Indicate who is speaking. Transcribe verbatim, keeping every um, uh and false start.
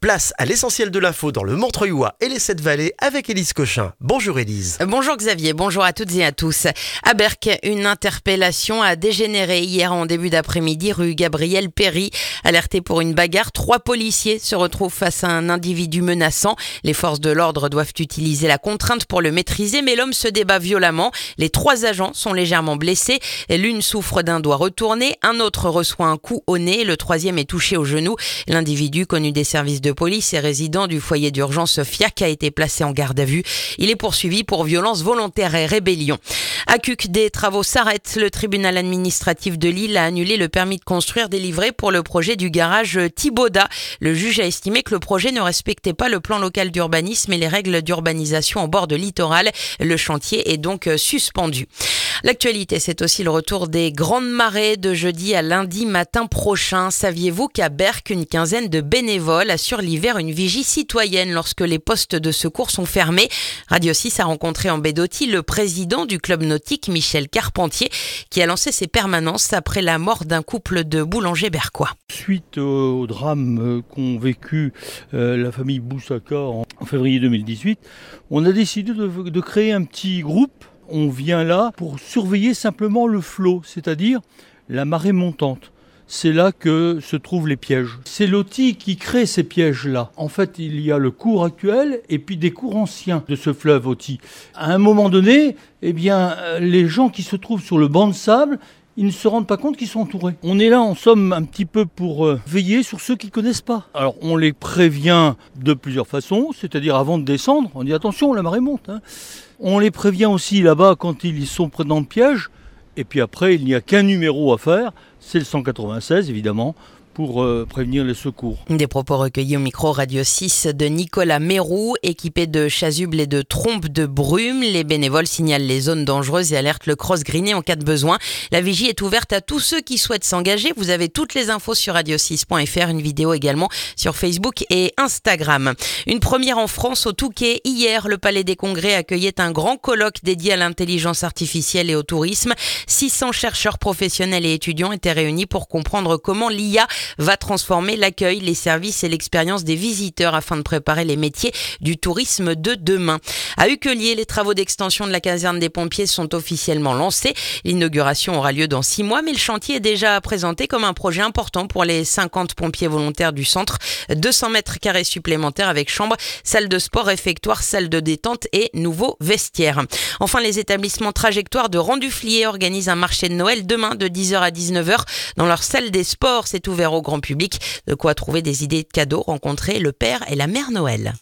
Speaker 1: Place à l'essentiel de l'info dans le Montreuilois et les Sept-Vallées avec Élise Cochin. Bonjour Élise.
Speaker 2: Bonjour Xavier, bonjour à toutes et à tous. À Berck, une interpellation a dégénéré hier en début d'après-midi rue Gabriel Péry. Alertés pour une bagarre, trois policiers se retrouvent face à un individu menaçant. Les forces de l'ordre doivent utiliser la contrainte pour le maîtriser, mais l'homme se débat violemment. Les trois agents sont légèrement blessés. L'une souffre d'un doigt retourné, un autre reçoit un coup au nez, le troisième est touché au genou. L'individu, connu des services de police et résident du foyer d'urgence F I A C, a été placé en garde à vue. Il est poursuivi pour violence volontaire et rébellion. À Cuques, des travaux s'arrêtent. Le tribunal administratif de Lille a annulé le permis de construire délivré pour le projet du garage Thibaudat. Le juge a estimé que le projet ne respectait pas le plan local d'urbanisme et les règles d'urbanisation en bord de littoral. Le chantier est donc suspendu. L'actualité, c'est aussi le retour des grandes marées de jeudi à lundi matin prochain. Saviez-vous qu'à Berck, une quinzaine de bénévoles assurent l'hiver une vigie citoyenne lorsque les postes de secours sont fermés? Radio six a rencontré en baie d'Authie le président du club nautique, Michel Carpentier, qui a lancé ses permanences après la mort d'un couple de boulangers berquois.
Speaker 3: Suite au drame qu'ont vécu euh, la famille Boussaka en, en février deux mille dix-huit, on a décidé de, de créer un petit groupe. On vient là pour surveiller simplement le flot, c'est-à-dire la marée montante. C'est là que se trouvent les pièges. C'est l'Authie qui crée ces pièges-là. En fait, il y a le cours actuel et puis des cours anciens de ce fleuve Authie. À un moment donné, eh bien, les gens qui se trouvent sur le banc de sable, ils ne se rendent pas compte qu'ils sont entourés. On est là, en somme, un petit peu pour euh, veiller sur ceux qui ne connaissent pas. Alors, on les prévient de plusieurs façons, c'est-à-dire avant de descendre, on dit attention, la marée monte. Hein. On les prévient aussi là-bas quand ils sont près dans le piège. Et puis après, il n'y a qu'un numéro à faire, c'est le cent quatre-vingt-seize évidemment, pour euh, prévenir les secours.
Speaker 2: Des propos recueillis au micro Radio six de Nicolas Mérou. Équipés de chasubles et de trompes de brume, les bénévoles signalent les zones dangereuses et alertent le cross-greené en cas de besoin. La vigie est ouverte à tous ceux qui souhaitent s'engager. Vous avez toutes les infos sur radio six point f r, une vidéo également sur Facebook et Instagram. Une première en France au Touquet. Hier, le Palais des Congrès accueillait un grand colloque dédié à l'intelligence artificielle et au tourisme. six cents chercheurs professionnels et étudiants étaient réunis pour comprendre comment l'I A va transformer l'accueil, les services et l'expérience des visiteurs afin de préparer les métiers du tourisme de demain. À Uquelier, les travaux d'extension de la caserne des pompiers sont officiellement lancés. L'inauguration aura lieu dans six mois, mais le chantier est déjà présenté comme un projet important pour les cinquante pompiers volontaires du centre. deux cents mètres carrés supplémentaires avec chambre, salle de sport, réfectoire, salle de détente et nouveaux vestiaires. Enfin, les établissements Trajectoire de Randuflier organisent un marché de Noël demain de dix heures à dix-neuf heures dans leur salle des sports. C'est ouvert au grand public. De quoi trouver des idées de cadeaux, rencontrer le Père et la Mère Noël.